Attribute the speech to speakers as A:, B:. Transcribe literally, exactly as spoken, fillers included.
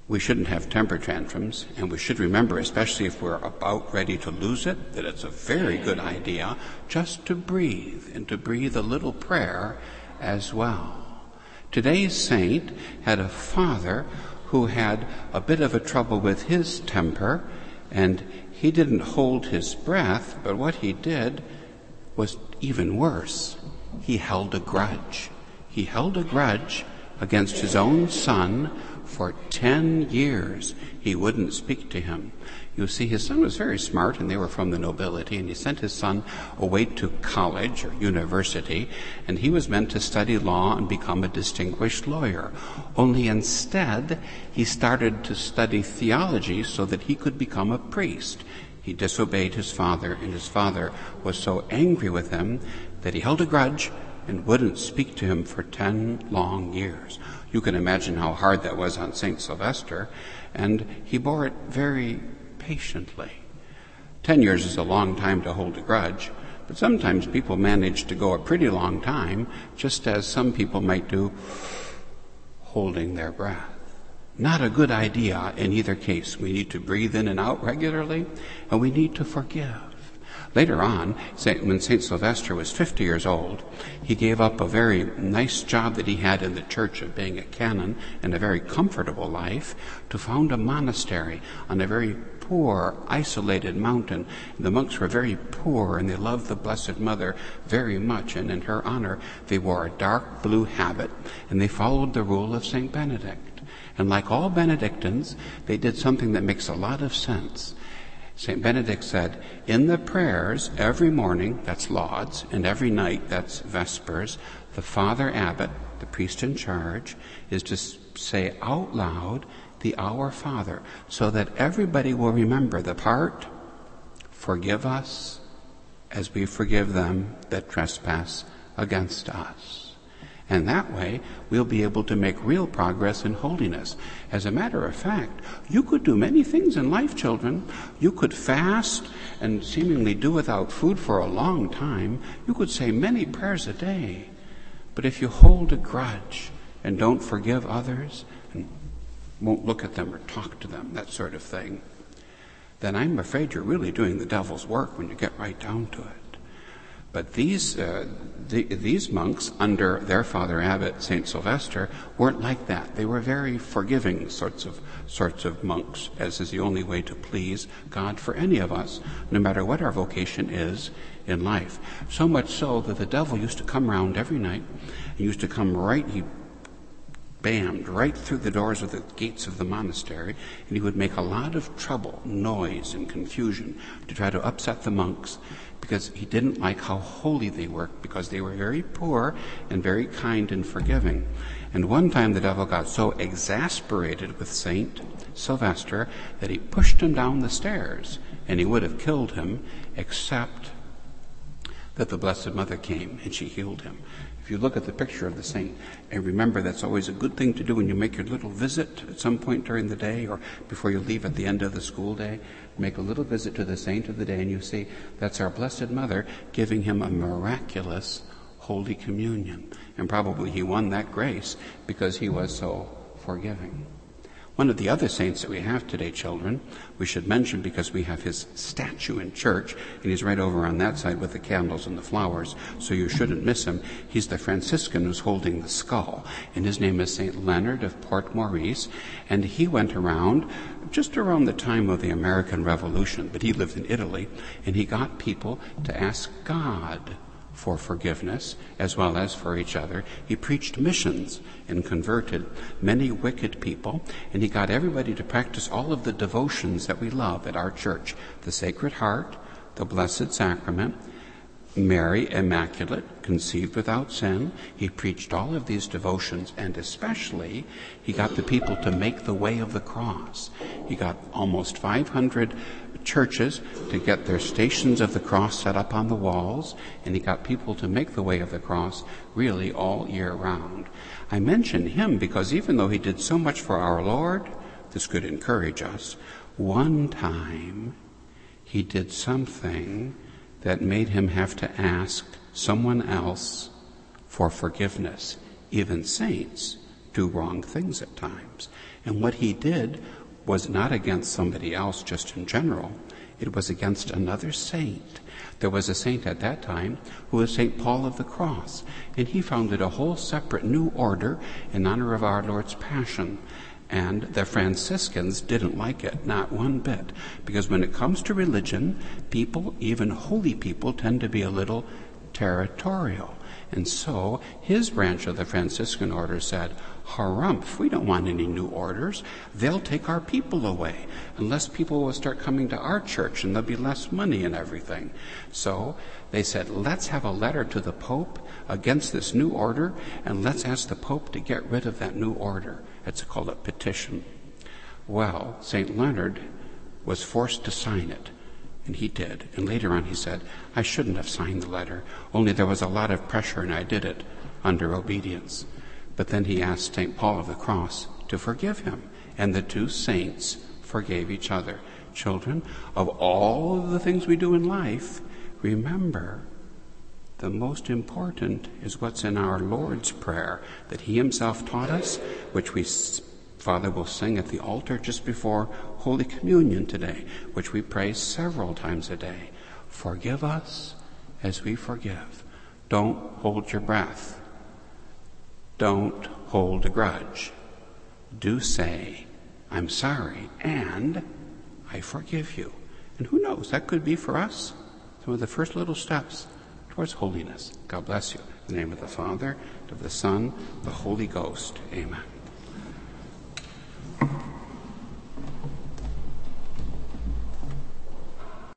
A: We shouldn't have temper tantrums, and we should remember, especially if we're about ready to lose it, that it's a very good idea just to breathe, and to breathe a little prayer as well. Today's saint had a father who had a bit of a trouble with his temper, and he didn't hold his breath, but what he did was even worse. He held a grudge. He held a grudge against his own son for ten years. He wouldn't speak to him. You see, his son was very smart, and they were from the nobility, and he sent his son away to college or university, and he was meant to study law and become a distinguished lawyer. Only instead, he started to study theology so that he could become a priest. He disobeyed his father, and his father was so angry with him that he held a grudge and wouldn't speak to him for ten long years. You can imagine how hard that was on Saint Sylvester, and he bore it very patiently. Ten years is a long time to hold a grudge, but sometimes people manage to go a pretty long time, just as some people might do holding their breath. Not a good idea in either case. We need to breathe in and out regularly, and we need to forgive. Later on, when Saint Sylvester was fifty years old, he gave up a very nice job that he had in the church of being a canon and a very comfortable life to found a monastery on a very poor, isolated mountain. The monks were very poor, and they loved the Blessed Mother very much, and in her honor they wore a dark blue habit, and they followed the rule of Saint Benedict. And like all Benedictines, they did something that makes a lot of sense. Saint Benedict said, in the prayers every morning, that's lauds, and every night, that's vespers, the Father Abbot, the priest in charge, is to say out loud the Our Father, so that everybody will remember the part, forgive us as we forgive them that trespass against us. And that way, we'll be able to make real progress in holiness. As a matter of fact, you could do many things in life, children. You could fast and seemingly do without food for a long time. You could say many prayers a day. But if you hold a grudge and don't forgive others and won't look at them or talk to them, that sort of thing, then I'm afraid you're really doing the devil's work when you get right down to it. But these uh, the, these monks, under their Father Abbot, Saint Sylvester, weren't like that. They were very forgiving sorts of sorts of monks, as is the only way to please God for any of us, no matter what our vocation is in life. So much so that the devil used to come round every night, and used to come right, he bammed right through the doors of the gates of the monastery, and he would make a lot of trouble, noise, and confusion to try to upset the monks, because he didn't like how holy they were, because they were very poor and very kind and forgiving. And one time the devil got so exasperated with Saint Sylvester that he pushed him down the stairs, and he would have killed him, except that the Blessed Mother came and she healed him. If you look at the picture of the saint, and remember that's always a good thing to do when you make your little visit at some point during the day or before you leave at the end of the school day, make a little visit to the saint of the day, and you see that's our Blessed Mother giving him a miraculous Holy Communion. And probably he won that grace because he was so forgiving. One of the other saints that we have today, children, we should mention because we have his statue in church, and he's right over on that side with the candles and the flowers, so you shouldn't miss him. He's the Franciscan who's holding the skull, and his name is Saint Leonard of Port Maurice, and he went around just around the time of the American Revolution, but he lived in Italy, and he got people to ask God for forgiveness as well as for each other. He preached missions and converted many wicked people, and he got everybody to practice all of the devotions that we love at our church: the Sacred Heart, the Blessed Sacrament, Mary Immaculate, conceived without sin. He preached all of these devotions, and especially he got the people to make the way of the cross. He got almost five hundred churches to get their stations of the cross set up on the walls, and he got people to make the way of the cross really all year round. I mention him because even though he did so much for our Lord, this could encourage us. One time he did something that made him have to ask someone else for forgiveness. Even saints do wrong things at times. And what he did was not against somebody else just in general. It was against another saint. There was a saint at that time who was Saint Paul of the Cross, and he founded a whole separate new order in honor of our Lord's Passion. And the Franciscans didn't like it, not one bit, because when it comes to religion, people, even holy people, tend to be a little territorial. And so his branch of the Franciscan order said, harumph, we don't want any new orders. They'll take our people away, unless people will start coming to our church and there'll be less money and everything. So they said, let's have a letter to the Pope against this new order, and let's ask the Pope to get rid of that new order. It's called a petition. Well, Saint Leonard was forced to sign it. And he did. And later on he said, I shouldn't have signed the letter, only there was a lot of pressure and I did it under obedience. But then he asked Saint Paul of the Cross to forgive him. And the two saints forgave each other. Children, of all of the things we do in life, remember, the most important is what's in our Lord's Prayer that he himself taught us, which we Father will sing at the altar just before Holy Communion today, which we pray several times a day. Forgive us as we forgive. Don't hold your breath. Don't hold a grudge. Do say, I'm sorry, and I forgive you. And who knows, that could be for us some of the first little steps towards holiness. God bless you. In the name of the Father, and of the Son, the Holy Ghost. Amen.